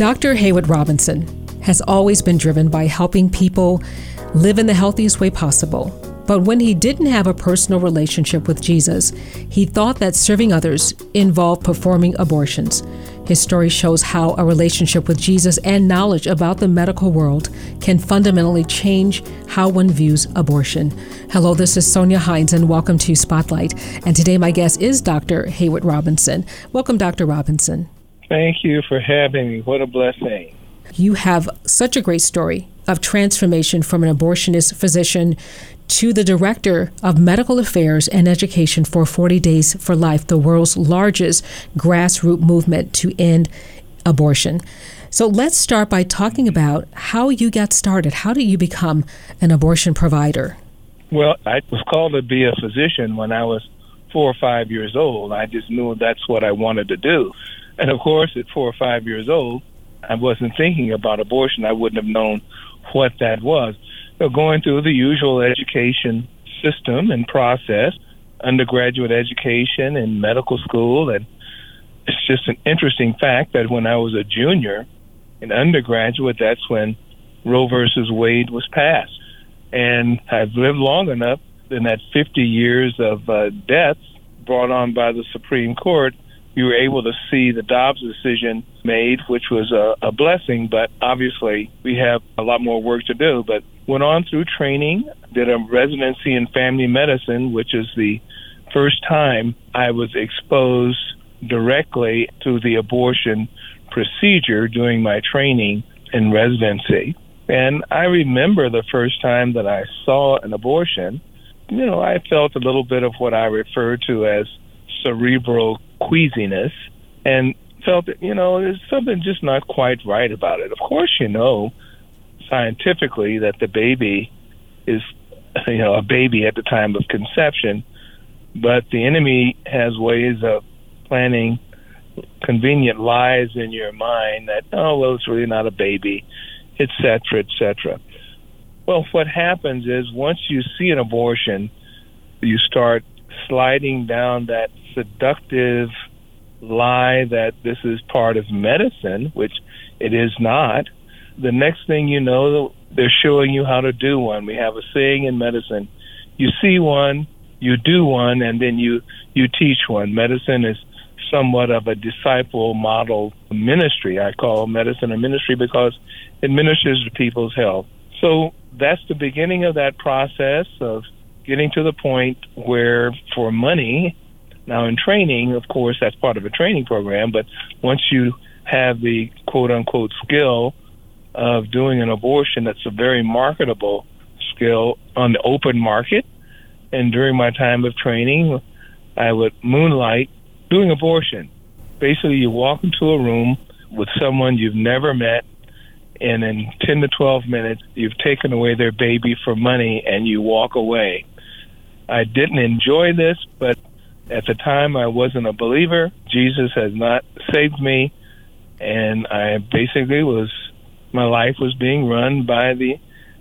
Dr. Haywood Robinson has always been driven by helping people live in the healthiest way possible. But when he didn't have a personal relationship with Jesus, he thought that serving others involved performing abortions. His story shows how a relationship with Jesus and knowledge about the medical world can fundamentally change how one views abortion. Hello, this is Sonia Hines, and welcome to Spotlight. And today my guest is Dr. Haywood Robinson. Welcome, Dr. Robinson. Thank you for having me. What a blessing. You have such a great story of transformation from an abortionist physician to the director of medical affairs and education for 40 Days for Life, the world's largest grassroots movement to end abortion. So let's start by talking about how you got started. How did you become an abortion provider? Well, I was called to be a physician when I was 4 or 5 years old. I just knew that's what I wanted to do. And of course, at 4 or 5 years old, I wasn't thinking about abortion. I wouldn't have known what that was. So going through the usual education system and process, undergraduate education and medical school, and it's just an interesting fact that when I was a junior in undergraduate, that's when Roe versus Wade was passed. And I've lived long enough in that 50 years of deaths brought on by the Supreme Court, you were able to see the Dobbs decision made, which was a blessing, but obviously we have a lot more work to do. But went on through training, did a residency in family medicine, which is the first time I was exposed directly to the abortion procedure during my training in residency. And I remember the first time that I saw an abortion, I felt a little bit of what I refer to as cerebral queasiness and felt that, there's something just not quite right about it. Of course, scientifically that the baby is, a baby at the time of conception, but the enemy has ways of planting convenient lies in your mind that, it's really not a baby, et cetera, et cetera. Well, what happens is once you see an abortion, you start sliding down that seductive lie that this is part of medicine, which it is not. The next thing you know, they're showing you how to do one. We have a saying in medicine, you see one, you do one, and then you teach one. Medicine is somewhat of a disciple model ministry. I call medicine a ministry because it ministers to people's health. So that's the beginning of that process of getting to the point where for money, now in training, of course, that's part of a training program, but once you have the quote-unquote skill of doing an abortion, that's a very marketable skill on the open market. And during my time of training, I would moonlight doing abortion. Basically, you walk into a room with someone you've never met, and in 10 to 12 minutes, you've taken away their baby for money, and you walk away. I didn't enjoy this, but at the time I wasn't a believer. Jesus has not saved me, and I basically my life was being run by the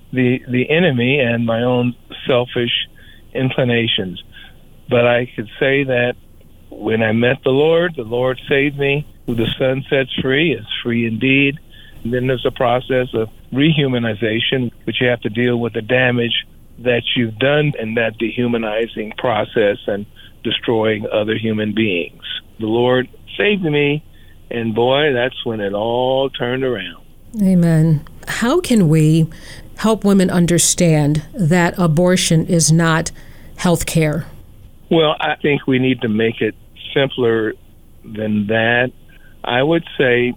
enemy and my own selfish inclinations. But I could say that when I met the Lord saved me. Who the Son sets free is free indeed. And then there's a process of rehumanization, which you have to deal with the damage that you've done in that dehumanizing process and destroying other human beings. The Lord saved me, and boy, that's when it all turned around. Amen. How can we help women understand that abortion is not health care? Well, I think we need to make it simpler than that. I would say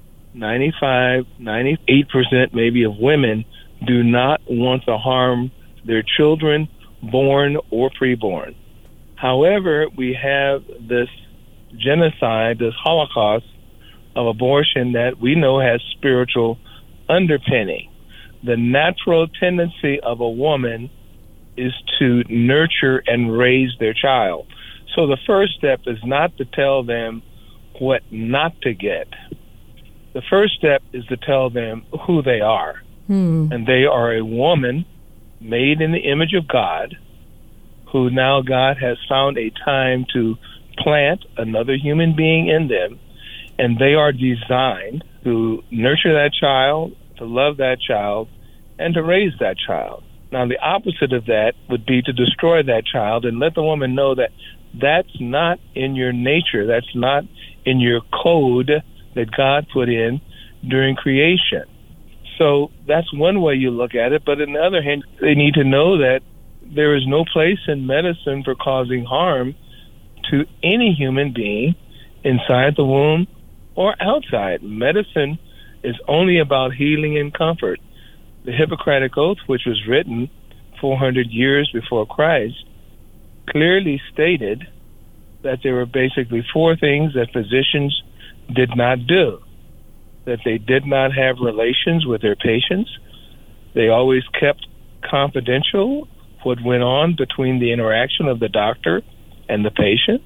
95, 98% maybe of women do not want to harm their children, born or preborn. However, we have this genocide, this Holocaust of abortion that we know has spiritual underpinning. The natural tendency of a woman is to nurture and raise their child. So the first step is not to tell them what not to get. The first step is to tell them who they are. And they are a woman made in the image of God, who now God has found a time to plant another human being in them and they are designed to nurture that child, to love that child, and to raise that child. Now, the opposite of that would be to destroy that child and let the woman know that that's not in your nature, that's not in your code that God put in during creation. So that's one way you look at it. But on the other hand, they need to know that there is no place in medicine for causing harm to any human being inside the womb or outside. Medicine is only about healing and comfort. The Hippocratic Oath, which was written 400 years before Christ, clearly stated that there were basically four things that physicians did not do. That they did not have relations with their patients. They always kept confidential what went on between the interaction of the doctor and the patient.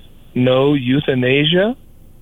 No euthanasia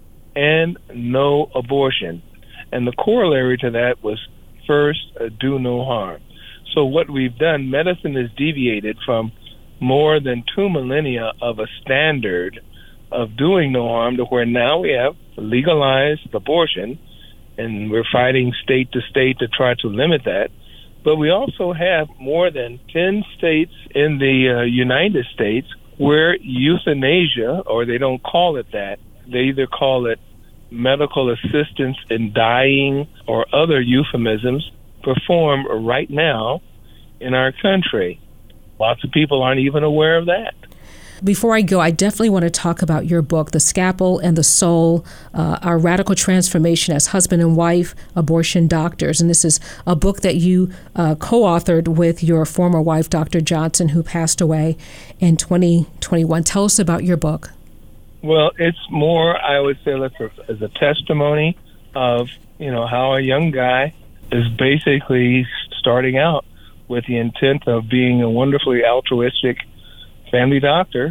and no abortion. And the corollary to that was first, do no harm. So what we've done, medicine has deviated from more than 2 millennia of a standard of doing no harm to where now we have legalized abortion, and we're fighting state to state to try to limit that. But we also have more than 10 states in the United States where euthanasia, or they don't call it that, they either call it medical assistance in dying or other euphemisms, perform right now in our country. Lots of people aren't even aware of that. Before I go, I definitely want to talk about your book, The Scalpel and the Soul, Our Radical Transformation as Husband and Wife Abortion Doctors. And this is a book that you co-authored with your former wife, Dr. Johnson, who passed away in 2021. Tell us about your book. Well, it's more, I would say, as a testimony of, how a young guy is basically starting out with the intent of being a wonderfully altruistic family doctor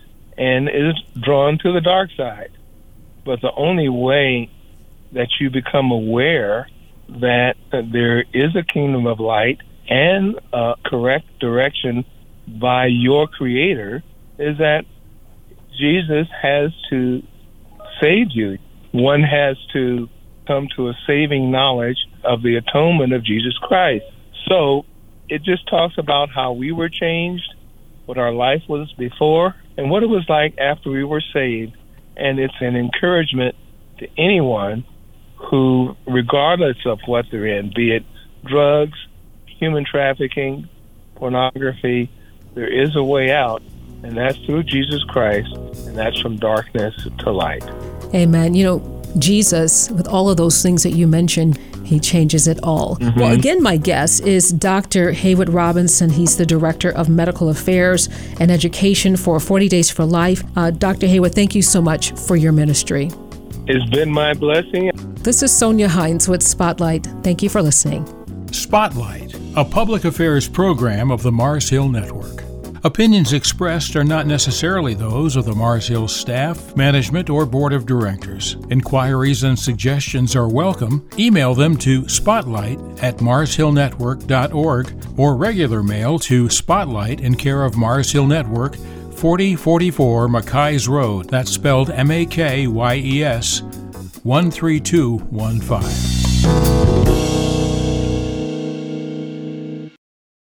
and is drawn to the dark side. But the only way that you become aware that there is a kingdom of light and a correct direction by your Creator is that Jesus has to save you. One has to come to a saving knowledge of the atonement of Jesus Christ. So it just talks about how we were changed, what our life was before, and what it was like after we were saved. And it's an encouragement to anyone who, regardless of what they're in, be it drugs, human trafficking, pornography, there is a way out, and that's through Jesus Christ, and that's from darkness to light. Amen. Jesus, with all of those things that you mentioned, he changes it all. Mm-hmm. Well, again, my guest is Dr. Haywood Robinson. He's the Director of Medical Affairs and Education for 40 Days for Life. Dr. Haywood, thank you so much for your ministry. It's been my blessing. This is Sonia Hines with Spotlight. Thank you for listening. Spotlight, a public affairs program of the Mars Hill Network. Opinions expressed are not necessarily those of the Mars Hill staff, management, or board of directors. Inquiries and suggestions are welcome. Email them to spotlight@marshillnetwork.org or regular mail to Spotlight in care of Mars Hill Network, 4044 McKays Road. That's spelled MAKYES, 13215.